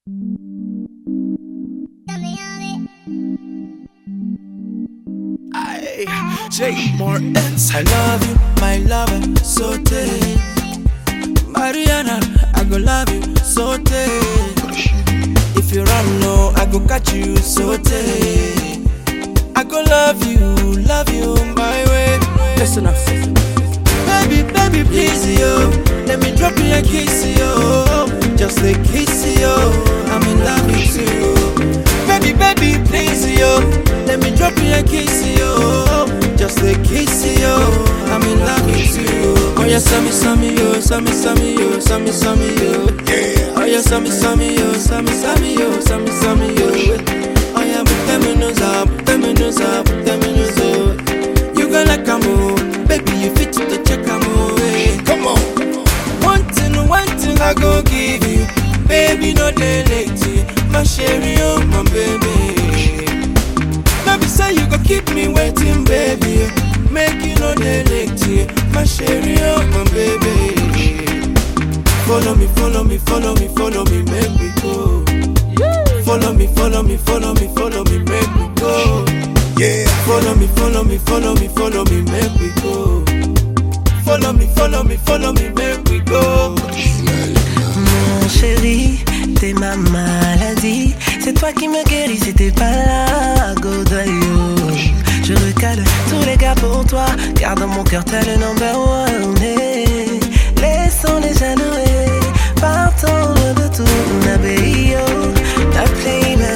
Jay Martins. I love you, my lover, so take Mariana, I go love you, so take. If you run low, I go catch you, so take. I go love you my way. Listen up, baby, baby, please, yo. Let me drop you a kiss, yo. Just a kiss, yo. I'm in love with you. Baby, baby, please, yo. Let me drop you a kiss, yo. Just a kiss, yo. I'm in love with you. Oh yeah, sammy, sammy, yo, sammy, sammy, yo, sammy, sammy, yo. Oh yeah, sammy, sammy, yo, sammy, sammy, yo, sammy, sammy, yo. Oh yeah, put them in those up, put them in those up, put them in those up. You go like a move, baby, you fit to check a move. Come on. One thing I go give you, baby, no delay. My sherry, oh my baby. Baby, say you go keep me waiting, baby. Make you no delay. My sherry, oh my baby. Follow me, follow me, follow me, follow me, make we go. Follow me, follow me, follow me, follow me, make we go. Yeah. Follow me, follow me, follow me, follow me, make we go. Follow me, follow me, follow me, make we go. Mon chéri, t'es ma maladie. C'est toi qui me guéris, si t'es pas là, Godayo. Je recale tous les gars pour toi. Garde dans mon cœur, t'es le number one. Hey, laissons les jaloux, partons loin de tout. Ma baby, la playback.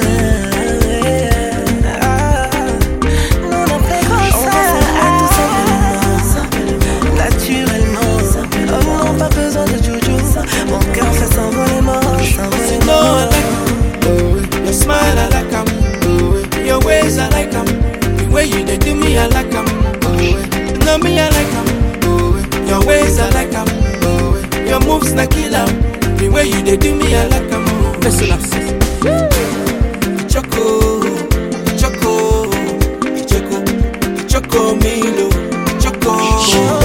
Mon cœur fait s'envoler, You know I like 'em, oh, your smile I like 'em, oh, your ways I like 'em, the way you dey do me I like 'em, oh, you know me I like 'em, oh, your ways I like 'em, oh, your moves na kill 'em, the way you dey do me I like 'em, oh. Listen up, sis. Choco, choco, choco, choco, Milo, choco.